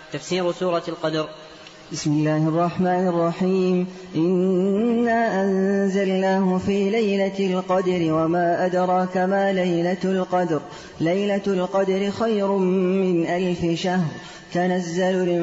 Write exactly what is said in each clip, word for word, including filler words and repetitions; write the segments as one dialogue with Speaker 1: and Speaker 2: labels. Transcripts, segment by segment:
Speaker 1: تفسير سورة القدر.
Speaker 2: بسم الله الرحمن الرحيم. إنا أنزلناه في ليلة القدر وما أدراك ما ليلة القدر ليلة القدر خير من ألف شهر تنزل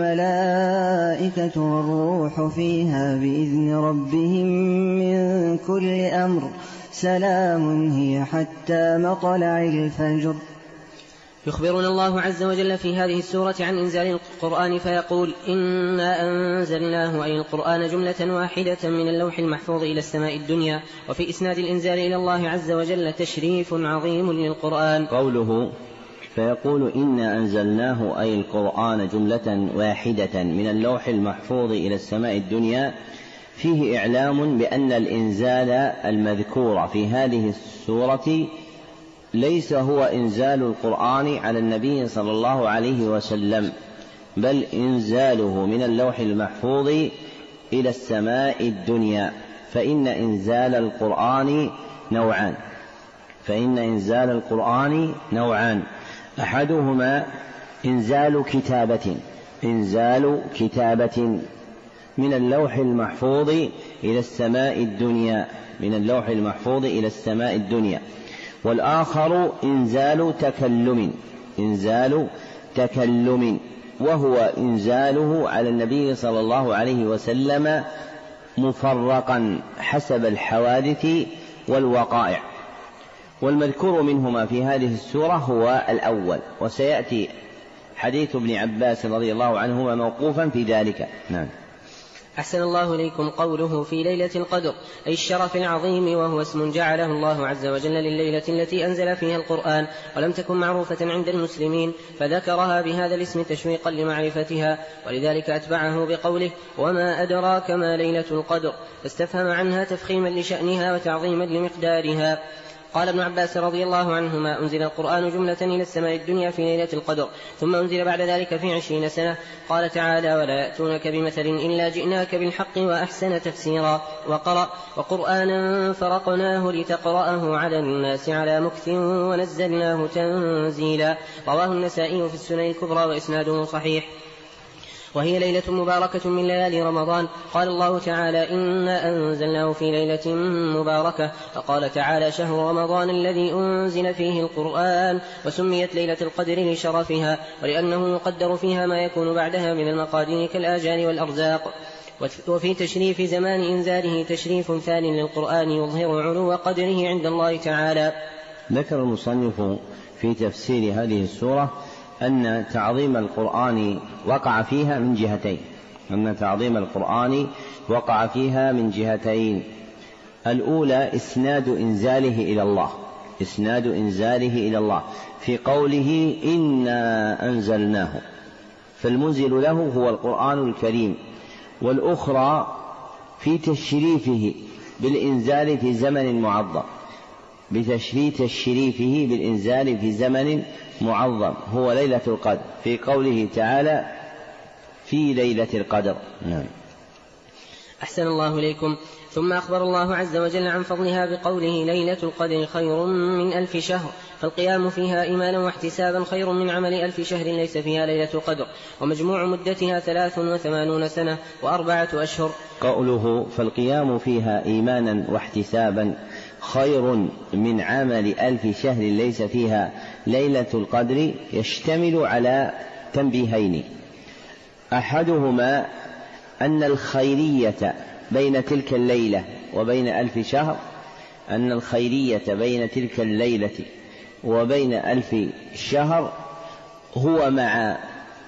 Speaker 2: الملائكة والروح فيها بإذن ربهم من كل أمر سلام هي حتى مطلع الفجر.
Speaker 1: يخبرنا الله عز وجل في هذه السورة عن إنزال القرآن فيقول إنا أنزلناه أي القرآن جملة واحدة من اللوح المحفوظ إلى السماء الدنيا. وفي إسناد الإنزال إلى الله عز وجل تشريف عظيم للقرآن.
Speaker 3: قوله فيقول إنا أنزلناه أي القرآن جملة واحدة من اللوح المحفوظ إلى السماء الدنيا فيه إعلام بأن الإنزال المذكور في هذه السورة ليس هو إنزال القرآن على النبي صلى الله عليه وسلم، بل إنزاله من اللوح المحفوظ إلى السماء الدنيا. فإن إنزال القرآن نوعان فإن إنزال القرآن نوعان أحدهما إنزال كتابة إنزال كتابة من اللوح المحفوظ إلى السماء الدنيا من اللوح المحفوظ إلى السماء الدنيا والآخر إنزال تكلم إنزال تكلم وهو إنزاله على النبي صلى الله عليه وسلم مفرقا حسب الحوادث والوقائع. والمذكور منهما في هذه السورة هو الأول، وسيأتي حديث ابن عباس رضي الله عنهما موقوفا في ذلك. نعم.
Speaker 1: أحسن الله إليكم. قوله في ليلة القدر أي الشرف العظيم، وهو اسم جعله الله عز وجل لليلة التي أنزل فيها القرآن، ولم تكن معروفة عند المسلمين فذكرها بهذا الاسم تشويقا لمعرفتها، ولذلك أتبعه بقوله وما أدراك ما ليلة القدر، فاستفهم عنها تفخيما لشأنها وتعظيما لمقدارها. قال ابن عباس رضي الله عنهما أنزل القرآن جملة إلى السماء الدنيا في ليلة القدر، ثم أنزل بعد ذلك في عشرين سنة. قال تعالى ولا يأتونك بمثل إلا جئناك بالحق وأحسن تفسيرا. وقرأ وقرآنا فرقناه لتقرأه على الناس على مكث ونزلناه تنزيلا. رواه النسائي في السنن الكبرى وإسناده صحيح. وهي ليلة مباركة من ليالي رمضان. قال الله تعالى إنا أنزلناه في ليلة مباركة. فقال تعالى شهر رمضان الذي أنزل فيه القرآن. وسميت ليلة القدر لشرفها ولأنه يقدر فيها ما يكون بعدها من المقادير كالآجال والأرزاق. وفي تشريف زمان إنزاله تشريف ثان للقرآن يظهر علو قدره عند الله تعالى.
Speaker 3: ذكر المصنف في تفسير هذه السورة أن تعظيم القرآن وقع فيها من جهتين أن تعظيم القرآن وقع فيها من جهتين الأولى إسناد إنزاله إلى الله إسناد إنزاله إلى الله في قوله إنا أنزلناه، فالمنزل له هو القرآن الكريم. والأخرى في تشريفه بالإنزال في زمن معظم بتشريف تشريفه بالإنزال في زمن معظم هو ليلة القدر في قوله تعالى في ليلة القدر. نعم.
Speaker 1: أحسن الله إليكم. ثم أخبر الله عز وجل عن فضلها بقوله ليلة القدر خير من ألف شهر، فالقيام فيها إيمانا واحتسابا خير من عمل ألف شهر ليس فيها ليلة القدر، ومجموع مدتها ثلاث وثمانون سنة وأربعة أشهر.
Speaker 3: قوله فالقيام فيها إيمانا واحتسابا خير من عمل ألف شهر ليس فيها ليلة القدر يشتمل على تنبيهين، أحدهما أن الخيرية بين تلك الليلة وبين ألف شهر أن الخيرية بين تلك الليلة وبين ألف شهر هو مع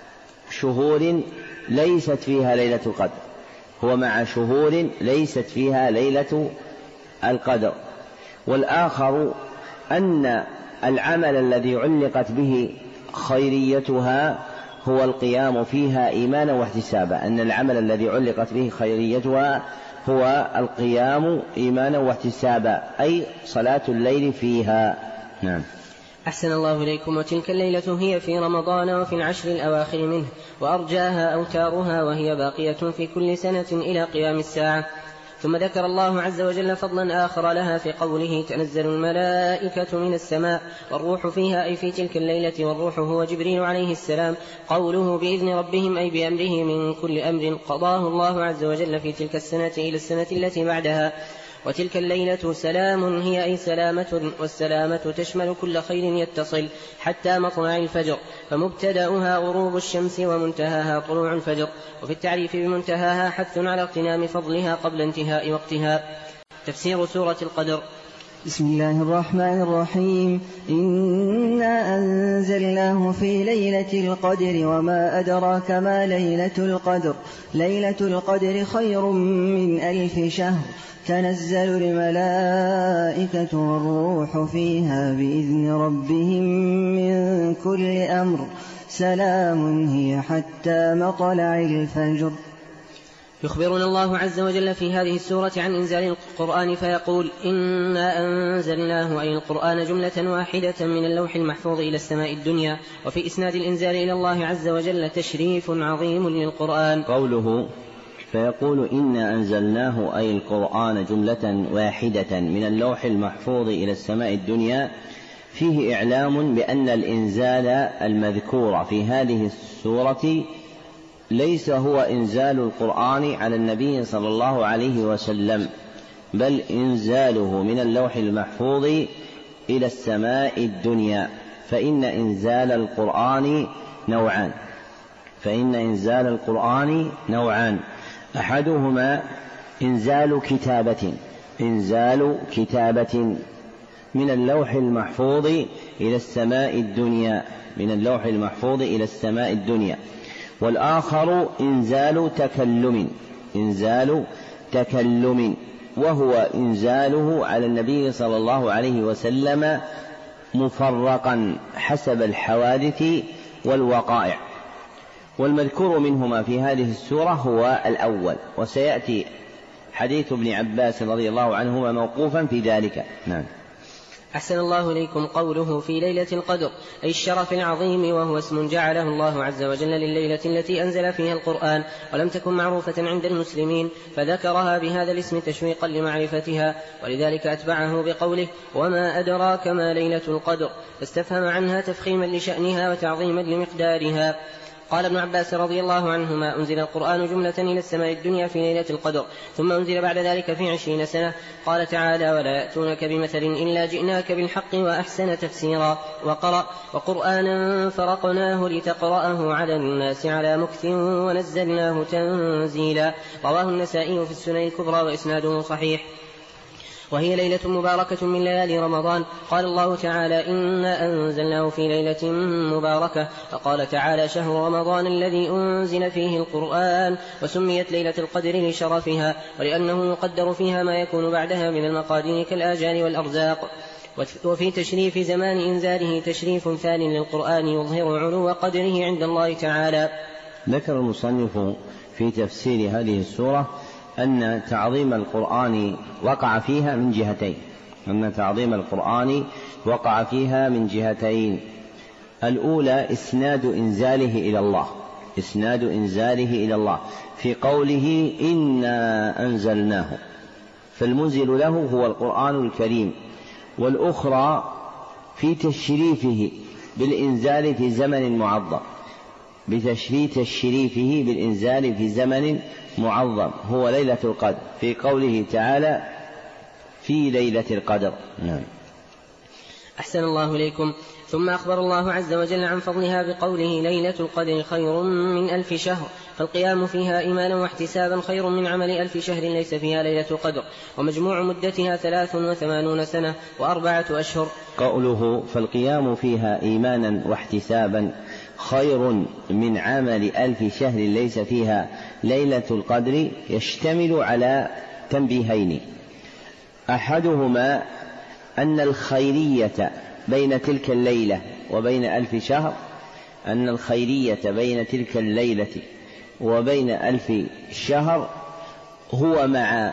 Speaker 3: شهور ليست فيها ليلة القدر هو مع شهور ليست فيها ليلة القدر. والآخر أن العمل الذي علقت به خيريتها هو القيام فيها إيمانا واحتسابا أن العمل الذي علقت به خيريتها هو القيام إيمانا واحتسابا أي صلاة الليل فيها. نعم.
Speaker 1: أحسن الله إليكم. وتلك الليلة هي في رمضان وفي العشر الأواخر منه، وأرجاها أوتارها وهي باقية في كل سنة إلى قيام الساعة. ثم ذكر الله عز وجل فضلا آخر لها في قوله تنزل الملائكة من السماء والروح فيها أي في تلك الليلة، والروح هو جبريل عليه السلام. قوله بإذن ربهم أي بأمره من كل أمر قضاه الله عز وجل في تلك السنة إلى السنة التي بعدها. وتلك الليلة سلام هي أي سلامة، والسلامة تشمل كل خير يتصل حتى مطلع الفجر، فمبتدأها غروب الشمس ومنتهاها طلوع الفجر. وفي التعريف بمنتهاها حث على اغتنام فضلها قبل انتهاء وقتها. تفسير سورة القدر.
Speaker 2: بسم الله الرحمن الرحيم. إنا أنزلناه في ليلة القدر وما أدراك ما ليلة القدر. ليلة القدر خير من ألف شهر. تنزل الملائكة والروح فيها بإذن ربهم من كل أمر سلام هي حتى مطلع الفجر.
Speaker 1: يخبرنا الله عز وجل في هذه السورة عن إنزال القرآن فيقول إنا أنزلناه أي القرآن جملة واحدة من اللوح المحفوظ إلى السماء الدنيا. وفي إسناد الإنزال إلى الله عز وجل تشريف عظيم للقرآن.
Speaker 3: قوله فيقول إنا أنزلناه أي القرآن جملة واحدة من اللوح المحفوظ إلى السماء الدنيا فيه إعلام بأن الإنزال المذكور في هذه السورة ليس هو إنزال القرآن على النبي صلى الله عليه وسلم، بل إنزاله من اللوح المحفوظ إلى السماء الدنيا. فإن إنزال القرآن نوعان فإن إنزال القرآن نوعان أحدهما إنزال كتابة إنزال كتابة من اللوح المحفوظ إلى السماء الدنيا من اللوح المحفوظ إلى السماء الدنيا والآخر إنزال تكلم إنزال تكلم وهو إنزاله على النبي صلى الله عليه وسلم مفرقا حسب الحوادث والوقائع. والمذكور منهما في هذه السورة هو الأول، وسيأتي حديث ابن عباس رضي الله عنهما موقوفا في ذلك. نعم.
Speaker 1: أحسن الله إليكم. قوله في ليلة القدر أي الشرف العظيم، وهو اسم جعله الله عز وجل لليلة التي أنزل فيها القرآن، ولم تكن معروفة عند المسلمين فذكرها بهذا الاسم تشويقا لمعرفتها، ولذلك أتبعه بقوله وما أدراك ما ليلة القدر، فاستفهم عنها تفخيما لشأنها وتعظيما لمقدارها. قال ابن عباس رضي الله عنهما أنزل القرآن جملة إلى السماء الدنيا في ليلة القدر، ثم أنزل بعد ذلك في عشرين سنة. قال تعالى ولا يأتونك بمثل إلا جئناك بالحق وأحسن تفسيرا. وقرأ وقرآنا فرقناه لتقرأه على الناس على مكث ونزلناه تنزيلا. رواه النسائي في السنن الكبرى وإسناده صحيح. وهي ليلة مباركة من ليالي رمضان. قال الله تعالى إنا أنزلناه في ليلة مباركة، فقال تعالى شهر رمضان الذي أنزل فيه القرآن. وسميت ليلة القدر لشرفها ولأنه يقدر فيها ما يكون بعدها من المقادير كالآجال والأرزاق. وفي تشريف زمان إنزاله تشريف ثاني للقرآن يظهر علو قدره عند الله تعالى.
Speaker 3: ذكر المصنف في تفسير هذه السورة أن تعظيم القرآن وقع فيها من جهتين أن تعظيم القرآن وقع فيها من جهتين الأولى إسناد إنزاله إلى الله إسناد إنزاله إلى الله في قوله إنا أنزلناه، فالمنزل له هو القرآن الكريم. والأخرى في تشريفه بالإنزال في زمن معظم بتشريف تشريفه بالإنزال في زمن معظم هو ليلة القدر في قوله تعالى في ليلة القدر. نعم.
Speaker 1: أحسن الله إليكم. ثم أخبر الله عز وجل عن فضلها بقوله ليلة القدر خير من ألف شهر، فالقيام فيها إيمانا واحتسابا خير من عمل ألف شهر ليس فيها ليلة القدر، ومجموع مدتها ثلاث وثمانون سنة وأربعة أشهر.
Speaker 3: قوله فالقيام فيها إيمانا واحتسابا خير من عمل ألف شهر ليس فيها ليلة القدر يشتمل على تنبيهين، أحدهما أن الخيرية بين تلك الليلة وبين ألف شهر أن الخيرية بين تلك الليلة وبين ألف شهر هو مع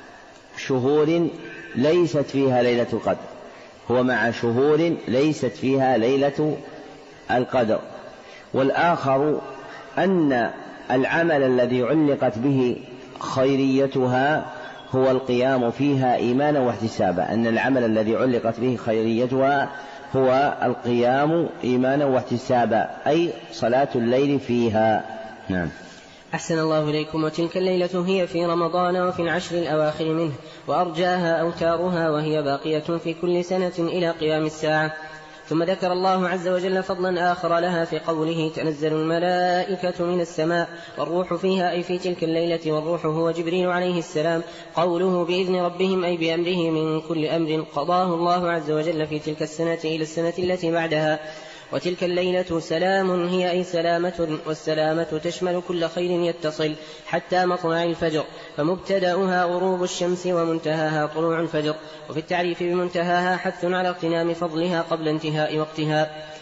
Speaker 3: شهور ليست فيها ليلة القدر هو مع شهور ليست فيها ليلة القدر. والآخر أن العمل الذي علقت به خيريتها هو القيام فيها إيمانا واحتسابا، أن العمل الذي علقت به خيريتها هو القيام إيمانا واحتسابا، أي صلاة الليل فيها. نعم.
Speaker 1: أحسن الله إليكم. وتلك الليلة هي في رمضان وفي العشر الأواخر منه، وأرجاها أوتارها، وهي باقية في كل سنة إلى قيام الساعة. ثم ذكر الله عز وجل فضلا آخر لها في قوله: تنزل الملائكة من السماء والروح فيها، أي في تلك الليلة، والروح هو جبريل عليه السلام. قوله بإذن ربهم أي بأمره من كل أمر قضاه الله عز وجل في تلك السنة إلى السنة التي بعدها. وتلك الليلة سلام هي أي سلامة، والسلامة تشمل كل خير يتصل حتى مطلع الفجر، فمبتدأها غروب الشمس ومنتهاها طلوع الفجر. وفي التعريف بمنتهاها حث على اغتنام فضلها قبل انتهاء وقتها.